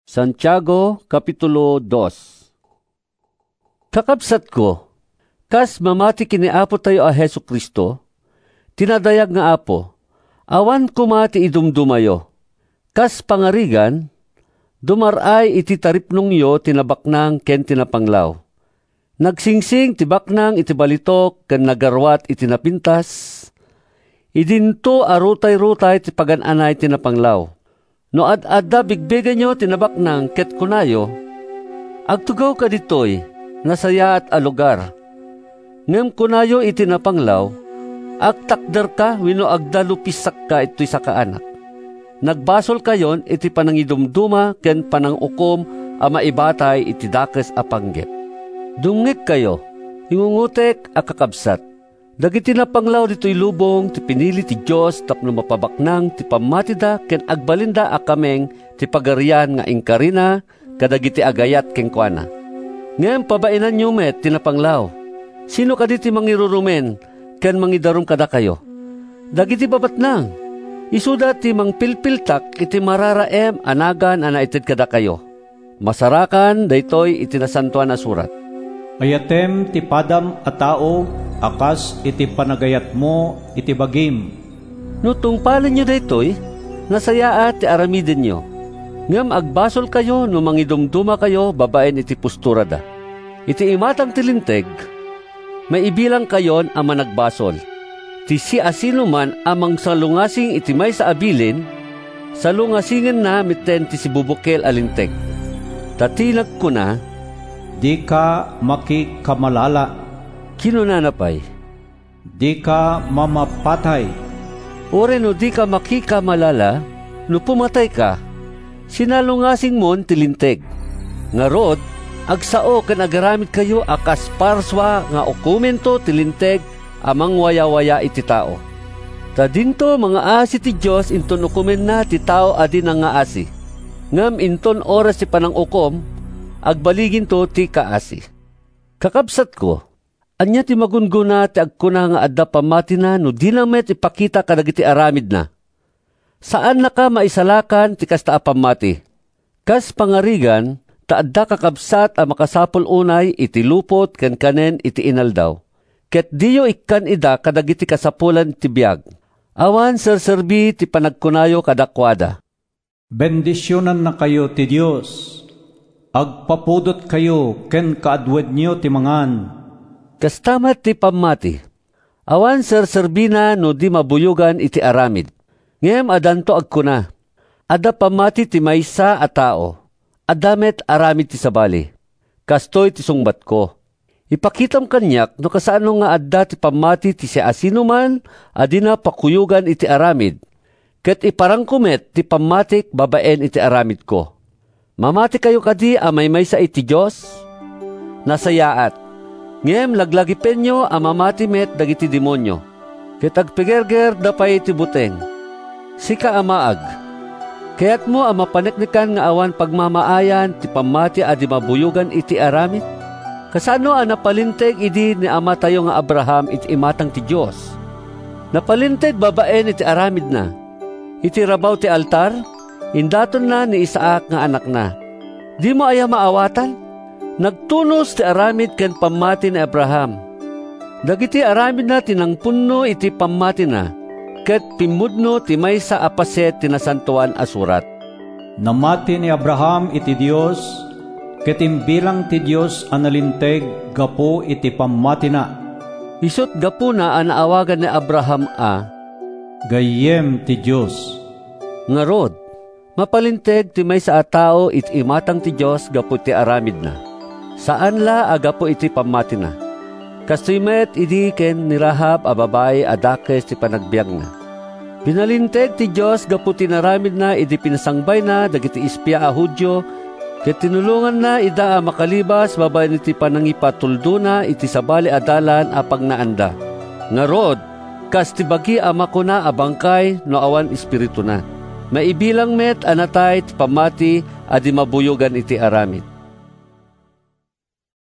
Santiago, Kapitulo 2. Kakabsat ko, kas mamati kiniapo tayo a Hesu Kristo, tinadayag nga apo, awan kumati idumdumayo. Kas pangarigan, dumaray iti taripnong yo tinabaknang ken tinapanglaw. Nagsingsing tibaknang iti balitok ken nagarwat iti napintas, idinto arutay-rutay ti pagan-anay tinapanglaw. No ad-adda bigbigan nyo tinabaknang ket kunayo, agtugaw ka ditoy, nasaya at alugar. Ngem kunayo iti napanglaw, agtakder ka wino agdalupisak ka ito'y sa kaanak. Nagbasol kayon iti panangidumduma ken panangukom a maibatay iti dakes a panggep. Dungik kayo, ingungutek a kakabsat. Dagiti napanglaw dito'y lubong ti pinili ti Diyos tapno mapabaknang ti pamatida ken agbalinda a kameng ti pagarian nga ingkarina kadagiti agayat ken kuana. Ngem pabainan nyo met ti napanglaw. Sino kaditi mangirurumen ken mangidarum kada kayo? Dagiti babatnang. Isuda ti mangpilpiltak iti mararaem anagan ana ited kada kayo. Masarakan daytoy iti nasantuan a surat. Ayatem ti padam a tao, akas iti panagayat mo iti bagim. No tungpalin nyo daytoy, nasayaat ti aramidin nyo. Ngam agbasol kayo no mangidumduma kayo babaen iti posturada. Iti imatang tilinteg, maibilang kayon ang managbasol. Ti si asino man amang salungasing iti may sa abilin, salungasingen na mitten ti si bubukel alinteg. Tatinag ko na, di ka makikamalala. Kinunanapay, di ka mamapatay. ore no di ka makikamalala, no pumatay ka, sinalungasing mon tilinteg. Ngarod, agsao ken agaramid kayo akas parswa nga okumento tilinteg amang waya-waya iti tao. Tadinto mga asi ti Diyos inton ukumen na ti tao adi nga asi. Ngam inton oras ti panangukom, agbaligin to ti kaasi. Kakabsat ko, anya ti magunguna ti agkuna nga adda pamati na no di na met ipakita kadagiti aramid na. Saan na ka maisalakan ti kasta a pamati? Kas pangarigan, ta adda kakabsat a makasapol unay iti lupot ken kanen iti inaldaw. Ket diyo ikkan ida kadagiti kasapulan ti biag. Awan serserbi ti panagkunayo kadakwada. Bendisyonan na kayo ti Diyos. Agpapudot kayo ken kaadwed niyo ti mangan. Kastamat ti pamati. Awan serserbina no di mabuyugan iti aramid. Ngem adanto agkuna. Ada pamati ti maysa a tao. Adamet aramid ti sabali. Kastoy ti sungbat ko. Ipakitam kanyak no kasano nga adda ti pamati ti si asino man adina pakuyugan iti aramid. Ket iparangkumet ti pamatik babaen iti aramid ko. Mamati kayo kadi amay maysa iti Diyos? Nasayaat. Ngem laglagipen nyo amamati met dagiti demonyo. Ket agpigerger dapay iti buteng. Sika amaag. Kaya't mo amapaneknikan nga awan pagmamaayan ti pamati adi mabuyugan iti aramid? Kasano ang napalinteg idi ni ama tayo nga Abraham iti imatang ti Diyos? Napalinteg babaen iti aramid na. Iti rabaw ti altar, indaton na ni Isaac nga anak na. Di mo aya maawatan? Nagtunos ti aramid ken pamati ni Abraham. Dagiti aramid na tinangpunno iti pamati na, ket pimudno ti maysa a paset ti nasantuan a surat. Namati ni Abraham iti Diyos, ket imbilang ti Diyos analinteg gapo iti pamati na. Isut gapo na anaawagan ni Abraham a gayem ti Diyos. Ngarod, mapalinteg ti maysa a tao iti imatang ti Diyos gapo ti aramid na. Saan la agapo iti pamati na? Kastoy met idi ken ni Rahab a babae a dakes ti panagbiag na. Pinalinteg ti Diyos gapo ti naramid na idi pinasangbay na dagiti ispya a Hudyo. Ket tinulungan na ida a makalibas babaen iti panangipatuldo na iti sabali adalan a pagnaanda. Ngarod, kas ti bagi a makuna a bangkay no awan espiritu na. Maibilang met anatay ti pamati adi mabuyugan iti aramid.